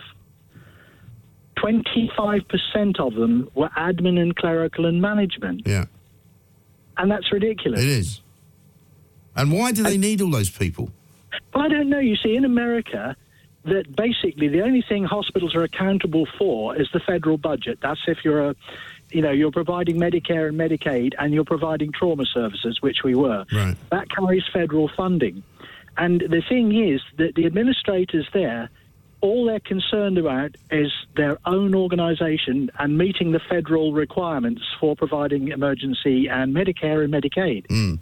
25% of them were admin and clerical and management. Yeah. And that's ridiculous. It is. And why do they need all those people? Well, I don't know. You see, in America, that basically the only thing hospitals are accountable for is the federal budget. That's if you're you're providing Medicare and Medicaid and you're providing trauma services, which we were. Right. That carries federal funding. And the thing is that the administrators there, all they're concerned about is their own organisation and meeting the federal requirements for providing emergency and Medicare and Medicaid. Mm.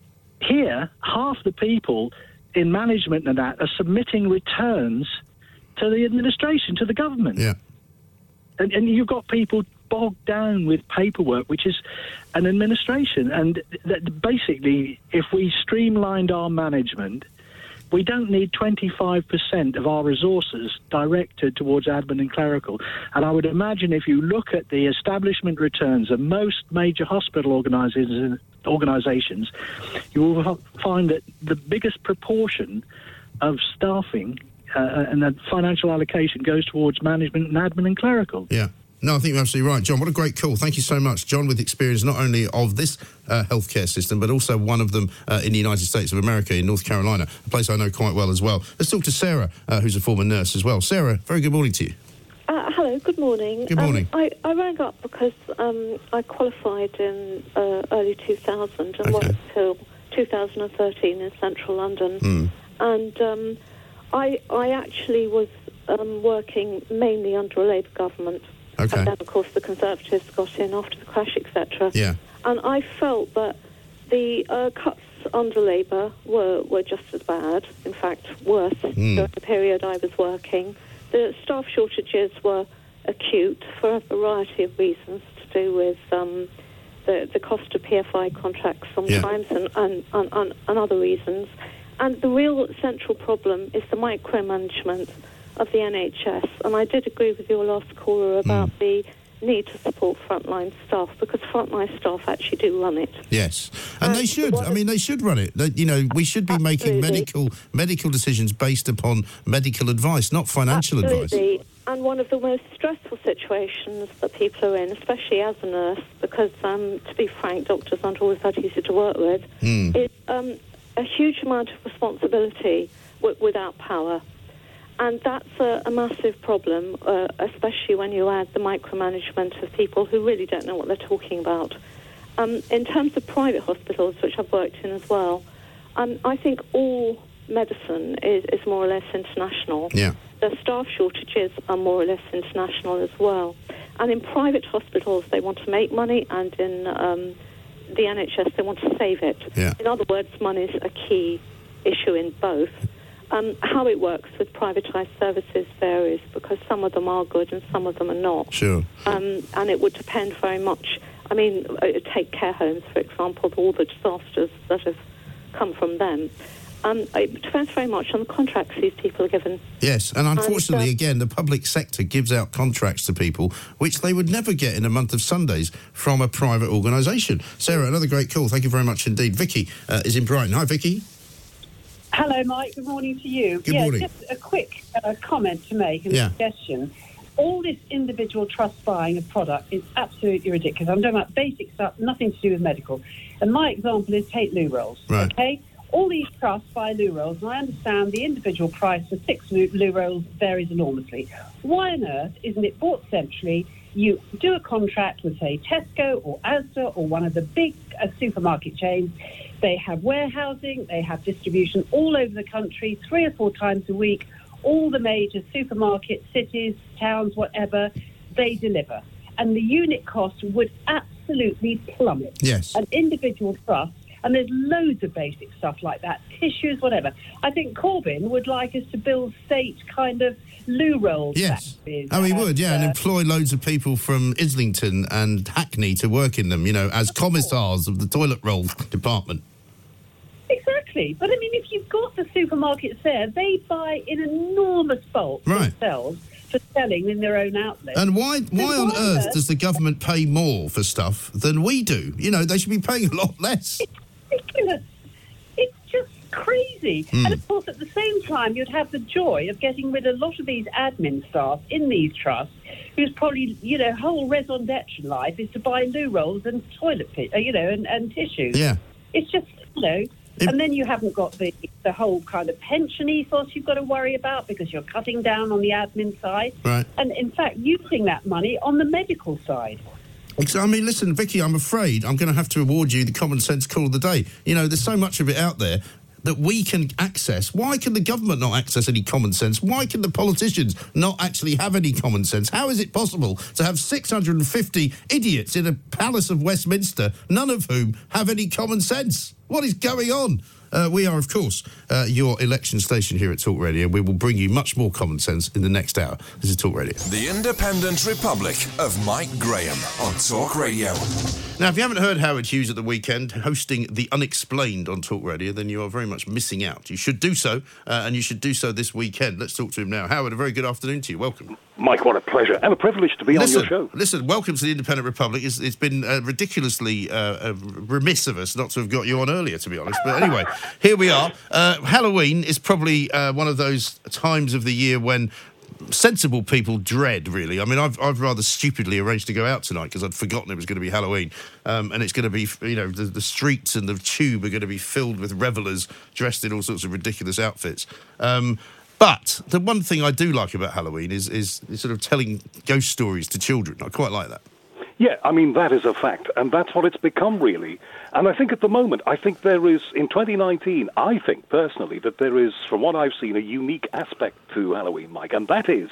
Here, half the people in management and that are submitting returns to the administration, to the government. Yeah. And you've got people bogged down with paperwork, which is an administration. And basically, if we streamlined our management, we don't need 25% of our resources directed towards admin and clerical. And I would imagine if you look at the establishment returns of most major hospital organisations, you will find that the biggest proportion of staffing and the financial allocation goes towards management and admin and clerical. Yeah. No, I think you're absolutely right, John. What a great call. Thank you so much. John, with experience not only of this healthcare system, but also one of them in the United States of America, in North Carolina, a place I know quite well as well. Let's talk to Sarah, who's a former nurse as well. Sarah, very good morning to you. Hello, good morning. Good morning. I rang up because I qualified in early 2000 and worked till 2013 in central London. And I actually was working mainly under a Labour government. Okay. And then, of course, the Conservatives got in after the crash, etc. Yeah. And I felt that the cuts under Labour were just as bad, in fact, worse during the period I was working. The staff shortages were acute for a variety of reasons to do with the cost of PFI contracts sometimes and other reasons. And the real central problem is the micromanagement of the NHS. And I did agree with your last caller about the need to support frontline staff, because frontline staff actually do run it. Yes, and they should. I mean, they should run it. We should be making medical decisions based upon medical advice, not financial advice. And one of the most stressful situations that people are in, especially as a nurse, because, to be frank, doctors aren't always that easy to work with, is a huge amount of responsibility without power. And that's a massive problem, especially when you add the micromanagement of people who really don't know what they're talking about. In terms of private hospitals, which I've worked in as well, I think all medicine is more or less international. Yeah. The staff shortages are more or less international as well. And in private hospitals, they want to make money, and in the NHS, they want to save it. Yeah. In other words, money is a key issue in both. How it works with privatised services varies, because some of them are good and some of them are not. Sure. And it would depend very much. I mean, take care homes, for example, all the disasters that have come from them. It depends very much on the contracts these people are given. Yes, and unfortunately, again, the public sector gives out contracts to people which they would never get in a month of Sundays from a private organisation. Sarah, another great call. Thank you very much indeed. Vicky is in Brighton. Hi, Vicky. Hello, Mike. Good morning to you. Good morning. Just a quick comment to make and suggestion. All this individual trust buying of product is absolutely ridiculous. I'm talking about basic stuff, nothing to do with medical. And my example is take loo rolls. Right. Okay? All these trusts buy loo rolls, and I understand the individual price for 6 loo rolls varies enormously. Why on earth isn't it bought centrally? You do a contract with, say, Tesco or Asda or one of the big supermarket chains. They have warehousing, they have distribution all over the country, 3 or 4 times a week. All the major supermarkets, cities, towns, whatever, they deliver. And the unit cost would absolutely plummet. Yes. An individual trust, and there's loads of basic stuff like that, tissues, whatever. I think Corbyn would like us to build state kind of loo rolls. Yes. Factories. Oh, he would, and employ loads of people from Islington and Hackney to work in them, as commissars of the toilet roll department. Exactly. But, I mean, if you've got the supermarkets there, they buy in enormous bulk themselves for selling in their own outlets. And why on earth does the government pay more for stuff than we do? They should be paying a lot less. It's ridiculous. It's just crazy. And, of course, at the same time, you'd have the joy of getting rid of a lot of these admin staff in these trusts whose probably, whole raison d'etre in life is to buy loo rolls and toilet, and tissues. Yeah. It's just, And then you haven't got the whole kind of pension ethos you've got to worry about because you're cutting down on the admin side. Right. And, in fact, using that money on the medical side. I mean, listen, Vicky, I'm afraid I'm going to have to award you the common sense call of the day. You know, there's so much of it out there that we can access. Why can the government not access any common sense? Why can the politicians not actually have any common sense? How is it possible to have 650 idiots in a palace of Westminster, none of whom have any common sense? What is going on? We are, of course, your election station here at Talk Radio. We will bring you much more common sense in the next hour. This is Talk Radio. The Independent Republic of Mike Graham on Talk Radio. Now, if you haven't heard Howard Hughes at the weekend hosting The Unexplained on Talk Radio, then you are very much missing out. You should do so, and you should do so this weekend. Let's talk to him now. Howard, a very good afternoon to you. Welcome. Mike, what a pleasure and a privilege to be on your show. Listen, welcome to the Independent Republic. It's been ridiculously remiss of us not to have got you on earlier, to be honest. But anyway, here we are. Halloween is probably one of those times of the year when sensible people dread, really. I mean, I've rather stupidly arranged to go out tonight because I'd forgotten it was going to be Halloween. And it's going to be, you know, the streets and the tube are going to be filled with revellers dressed in all sorts of ridiculous outfits. But the one thing I do like about Halloween is sort of telling ghost stories to children. I quite like that. Yeah, I mean, that is a fact, and that's what it's become, really. And I think at the moment, I think there is, in 2019, I think, personally, that there is, from what I've seen, a unique aspect to Halloween, Mike, and that is,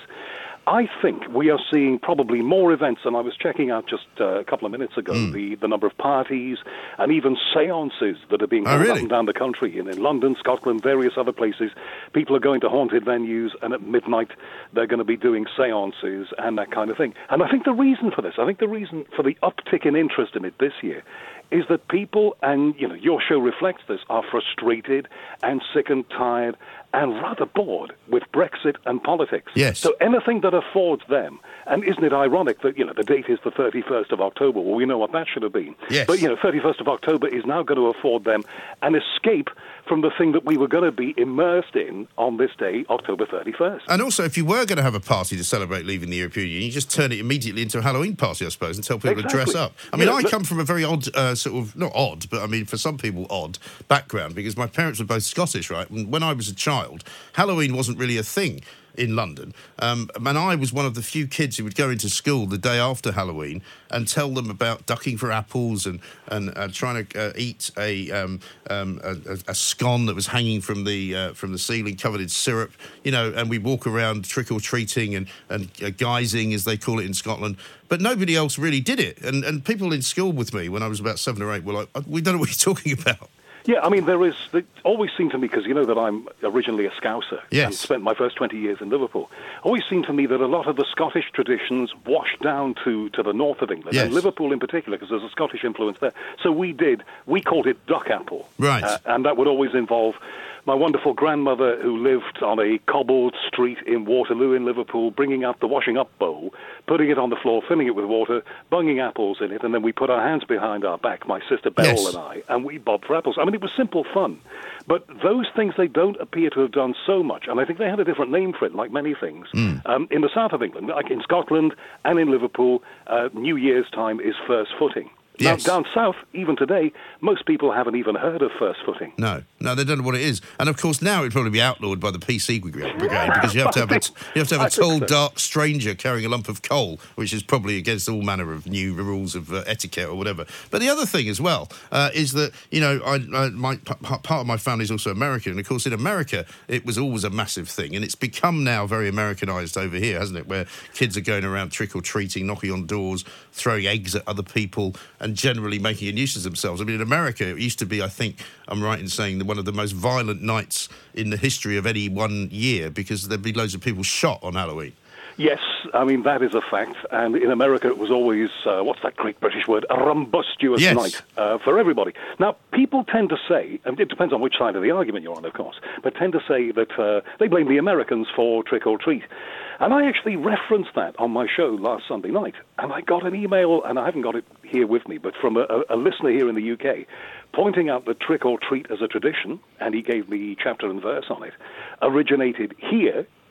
I think we are seeing probably more events, and I was checking out just a couple of minutes ago the number of parties and even seances that are being held up and down the country. And in London, Scotland, various other places, people are going to haunted venues, and at midnight they're going to be doing seances and that kind of thing. And I think the reason for this, I think the reason for the uptick in interest in it this year is that people, and you know, your show reflects this, are frustrated and sick and tired and rather bored with Brexit and politics. Yes. So anything that affords them, and isn't it ironic that, you know, the date is the 31st of October? Well, we know what that should have been. Yes. But, you know, 31st of October is now going to afford them an escape from the thing that we were going to be immersed in on this day, October 31st. And also, if you were going to have a party to celebrate leaving the European Union, you just turn it immediately into a Halloween party, I suppose, and tell people to dress up. I mean, I come from a very odd, sort of, not odd, but I mean, for some people, odd background, because my parents were both Scottish, right? And when I was a child, Halloween wasn't really a thing in London. And I was one of the few kids who would go into school the day after Halloween and tell them about ducking for apples and trying to eat a scone that was hanging from the ceiling covered in syrup, you know, and we walk around trick-or-treating and guising, as they call it in Scotland. But nobody else really did it. And people in school with me when I was about 7 or 8 were like, we don't know what you're talking about. Yeah, I mean, it always seemed to me, because you know that I'm originally a Scouser and spent my first 20 years in Liverpool, always seemed to me that a lot of the Scottish traditions washed down to the north of England, and Liverpool in particular, because there's a Scottish influence there. So we called it duck apple. Right. And that would always involve my wonderful grandmother, who lived on a cobbled street in Waterloo in Liverpool, bringing out the washing up bowl, putting it on the floor, filling it with water, bunging apples in it, and then we put our hands behind our back, my sister Beryl and I, and we bobbed for apples. I mean, it was simple fun. But those things, they don't appear to have done so much, and I think they had a different name for it, like many things. In the south of England, like in Scotland and in Liverpool, New Year's time is first footing. Yes. Now, down south, even today, most people haven't even heard of first footing. No, they don't know what it is. And, of course, now it'd probably be outlawed by the PC brigade because you have to have a tall, dark stranger carrying a lump of coal, which is probably against all manner of new rules of etiquette or whatever. But the other thing as well is that, you know, part of my family is also American, and, of course, in America, it was always a massive thing, and it's become now very Americanized over here, hasn't it, where kids are going around trick-or-treating, knocking on doors, throwing eggs at other people, and generally making a nuisance of themselves. I mean, in America, it used to be, I think, I'm right in saying, one of the most violent nights in the history of any one year, because there'd be loads of people shot on Halloween. Yes, I mean, that is a fact. And in America, it was always, what's that great British word, a rumbustious night for everybody. Now, people tend to say, and it depends on which side of the argument you're on, of course, but tend to say that they blame the Americans for trick-or-treat. And I actually referenced that on my show last Sunday night, and I got an email, and I haven't got it here with me, but from a listener here in the UK, pointing out that trick-or-treat as a tradition, and he gave me chapter and verse on it, originated here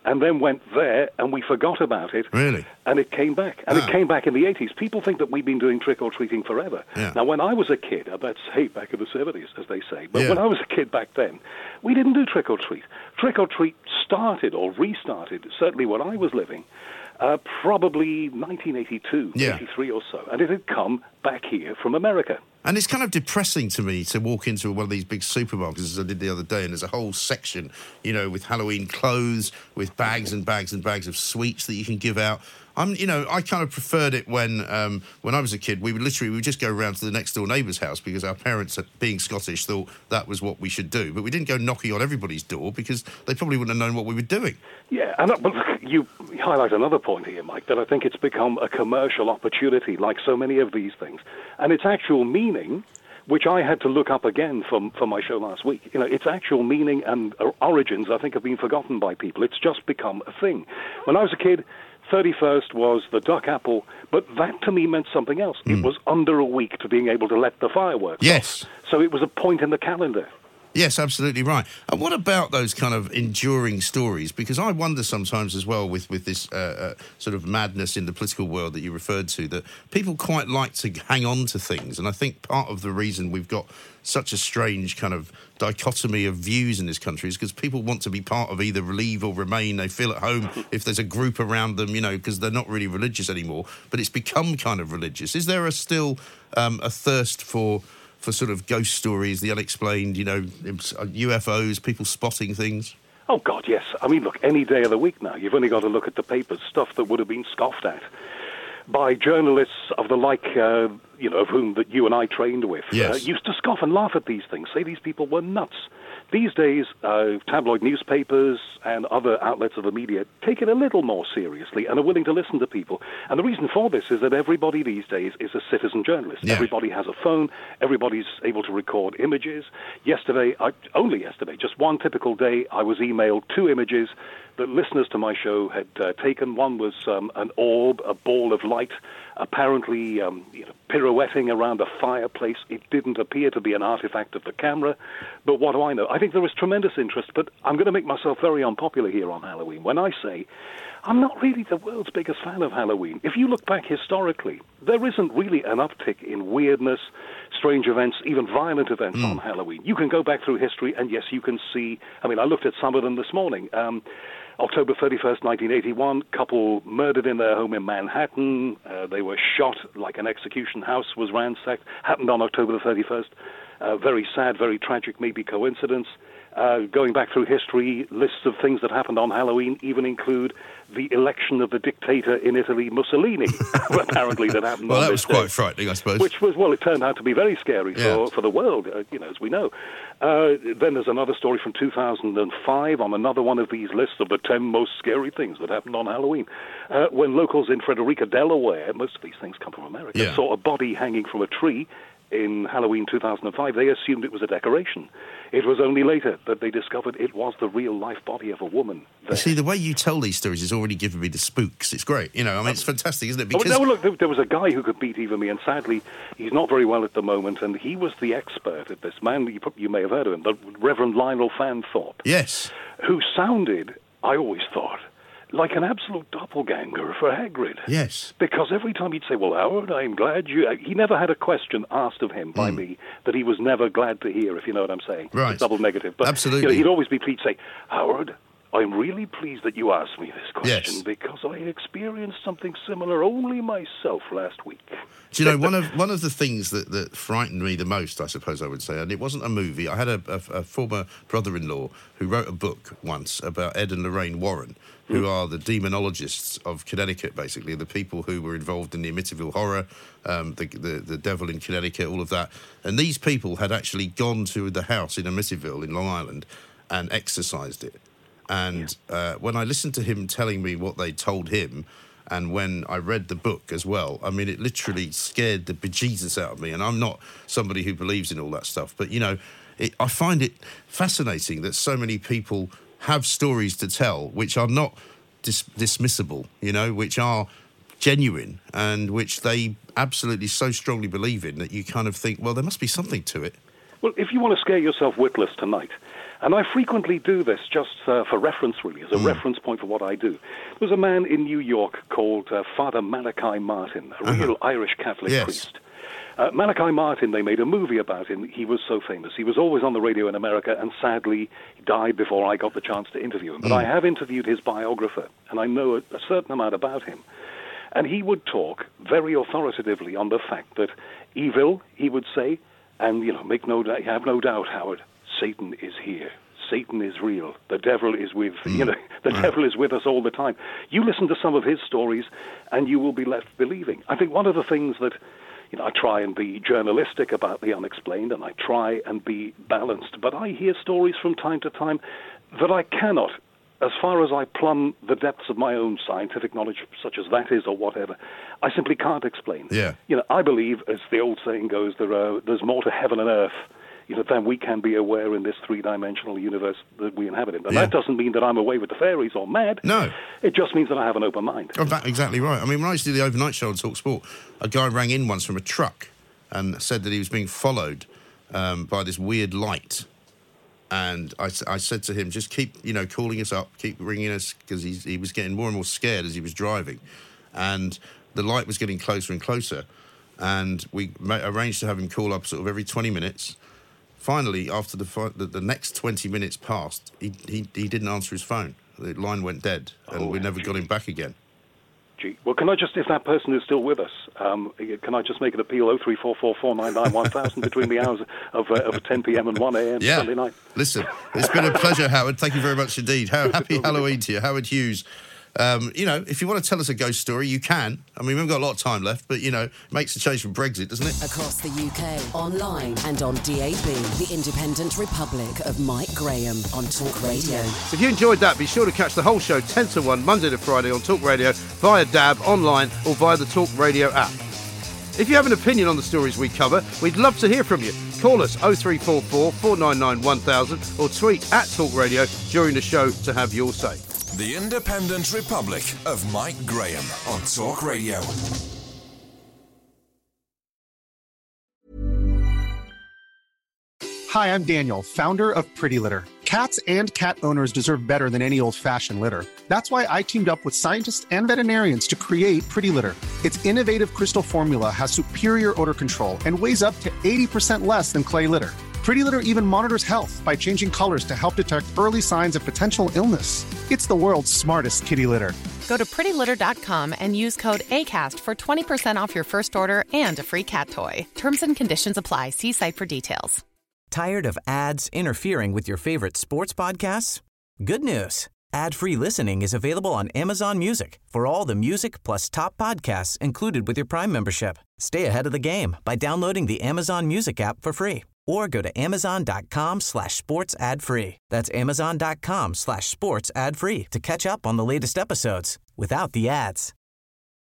and then went there, and we forgot about it. Really? And it came back. And it came back in the 80s. People think that we've been doing trick-or-treating forever. Yeah. Now, when I was a kid, that's, back in the 70s, as they say, but when I was a kid back then, we didn't do trick-or-treat. Trick-or-treat started or restarted, certainly when I was living, probably 1982, 83 or so. And it had come back here from America. And it's kind of depressing to me to walk into one of these big supermarkets, as I did the other day, and there's a whole section, with Halloween clothes, with bags and bags and bags of sweets that you can give out. I kind of preferred it when I was a kid. We would just go around to the next door neighbour's house because our parents, being Scottish, thought that was what we should do. But we didn't go knocking on everybody's door because they probably wouldn't have known what we were doing. Yeah, but you highlight another point here, Mike, that I think it's become a commercial opportunity, like so many of these things. And its actual meaning, which I had to look up again for my show last week, its actual meaning and origins, I think, have been forgotten by people. It's just become a thing. When I was a kid, 31st was the duck apple, but that to me meant something else. It was under a week to being able to let the fireworks off. So it was a point in the calendar. Yes, absolutely right. And what about those kind of enduring stories? Because I wonder sometimes as well with this sort of madness in the political world that you referred to, that people quite like to hang on to things. And I think part of the reason we've got such a strange kind of dichotomy of views in this country is because people want to be part of either Leave or Remain. They feel at home if there's a group around them, because they're not really religious anymore. But it's become kind of religious. Is there still a thirst for sort of ghost stories, the unexplained, UFOs, people spotting things? Oh, God, yes. I mean, look, any day of the week now, you've only got to look at the papers, stuff that would have been scoffed at by journalists of the like, of whom that you and I trained with, used to scoff and laugh at these things, say these people were nuts. These days, tabloid newspapers and other outlets of the media take it a little more seriously and are willing to listen to people. And the reason for this is that everybody these days is a citizen journalist. Yeah. Everybody has a phone. Everybody's able to record images. Only yesterday, just one typical day, I was emailed 2 images that listeners to my show had taken. One was an orb, a ball of light, apparently pirouetting around a fireplace. It didn't appear to be an artifact of the camera, but what do I know? I think there was tremendous interest, but I'm going to make myself very unpopular here on Halloween when I say I'm not really the world's biggest fan of Halloween. If you look back historically, there isn't really an uptick in weirdness, strange events, even violent events on Halloween. You can go back through history, and yes, you can see, I looked at some of them this morning. October 31st, 1981, couple murdered in their home in Manhattan. They were shot like an execution. House was ransacked. Happened on October the 31st. Very sad, very tragic, maybe coincidence. Going back through history, lists of things that happened on Halloween even include the election of the dictator in Italy, Mussolini, apparently that happened on this day. Well, that was quite frightening, I suppose. Which was, it turned out to be very scary for the world, as we know. Then there's another story from 2005 on another one of these lists of the 10 most scary things that happened on Halloween. When locals in Frederica, Delaware, most of these things come from America, saw a body hanging from a tree in Halloween 2005, they assumed it was a decoration. It was only later that they discovered it was the real-life body of a woman. See, the way you tell these stories is already giving me the spooks. It's great. It's fantastic, isn't it? Because look, there was a guy who could beat even me, and sadly, he's not very well at the moment, and he was the expert at this. Man, you may have heard of him, the Reverend Lionel Fanthorpe. Yes. Who sounded, I always thought, like an absolute doppelganger for Hagrid. Yes. Because every time he'd say, well, Howard, I'm glad you... He never had a question asked of him by me that he was never glad to hear, if you know what I'm saying. Right. It's double negative. But, absolutely. He'd always be pleased to say, Howard, I'm really pleased that you asked me this question because I experienced something similar only myself last week. Do you know, one of the things that frightened me the most, I suppose I would say, and it wasn't a movie. I had a former brother-in-law who wrote a book once about Ed and Lorraine Warren, who are the demonologists of Connecticut, basically, the people who were involved in the Amityville Horror, the Devil in Connecticut, all of that. And these people had actually gone to the house in Amityville in Long Island and exorcised it. And when I listened to him telling me what they told him, and when I read the book as well, it literally scared the bejesus out of me. And I'm not somebody who believes in all that stuff. But, I find it fascinating that so many people have stories to tell which are not dismissible, which are genuine and which they absolutely so strongly believe in that you kind of think, well, there must be something to it. Well, if you want to scare yourself witless tonight, And I frequently do this just for reference, really, as a reference point for what I do. There was a man in New York called Father Malachi Martin, a real Irish Catholic priest. Malachi Martin, they made a movie about him. He was so famous. He was always on the radio in America, and sadly, he died before I got the chance to interview him. But I have interviewed his biographer, and I know a certain amount about him. And he would talk very authoritatively on the fact that evil, he would say, and, have no doubt, Howard, Satan is here. Satan is real. The devil is with, the devil is with us all the time. You listen to some of his stories, and you will be left believing. I think one of the things that, I try and be journalistic about the unexplained, and I try and be balanced, but I hear stories from time to time that I cannot, as far as I plumb the depths of my own scientific knowledge, such as that is or whatever, I simply can't explain. Yeah. I believe, as the old saying goes, there's more to heaven and earth than we can be aware in this three-dimensional universe that we inhabit in. And that doesn't mean that I'm away with the fairies or mad. No. It just means that I have an open mind. Oh, that's exactly right. I mean, when I used to do the overnight show on Talk Sport, a guy rang in once from a truck and said that he was being followed by this weird light. And I said to him, just keep, calling us up, keep ringing us, because he was getting more and more scared as he was driving. And the light was getting closer and closer. And we arranged to have him call up sort of every 20 minutes. Finally, after the next 20 minutes passed, he didn't answer his phone. The line went dead, and we never got him back again. Gee. Well, can I just, if that person is still with us, can I just make an appeal, 03444991000 between the hours of 10 p.m. and 1 a.m. Sunday night? Listen, it's been a pleasure, Howard. Thank you very much indeed. Happy Halloween to you. Howard Hughes. If you want to tell us a ghost story, you can. I mean, we haven't got a lot of time left, but, it makes a change from Brexit, doesn't it? Across the UK, online and on DAB, the Independent Republic of Mike Graham on Talk Radio. If you enjoyed that, be sure to catch the whole show 10 to 1, Monday to Friday on Talk Radio, via DAB, online, or via the Talk Radio app. If you have an opinion on the stories we cover, we'd love to hear from you. Call us 0344 499 1000 or tweet at Talk Radio during the show to have your say. The Independent Republic of Mike Graham on Talk Radio. Hi, I'm Daniel, founder of Pretty Litter. Cats and cat owners deserve better than any old-fashioned litter. That's why I teamed up with scientists and veterinarians to create Pretty Litter. Its innovative crystal formula has superior odor control and weighs up to 80% less than clay litter. Pretty Litter even monitors health by changing colors to help detect early signs of potential illness. It's the world's smartest kitty litter. Go to prettylitter.com and use code ACAST for 20% off your first order and a free cat toy. Terms and conditions apply. See site for details. Tired of ads interfering with your favorite sports podcasts? Good news. Ad-free listening is available on Amazon Music for all the music plus top podcasts included with your Prime membership. Stay ahead of the game by downloading the Amazon Music app for free or go to amazon.com/sports ad free. That's amazon.com/sports ad free to catch up on the latest episodes without the ads.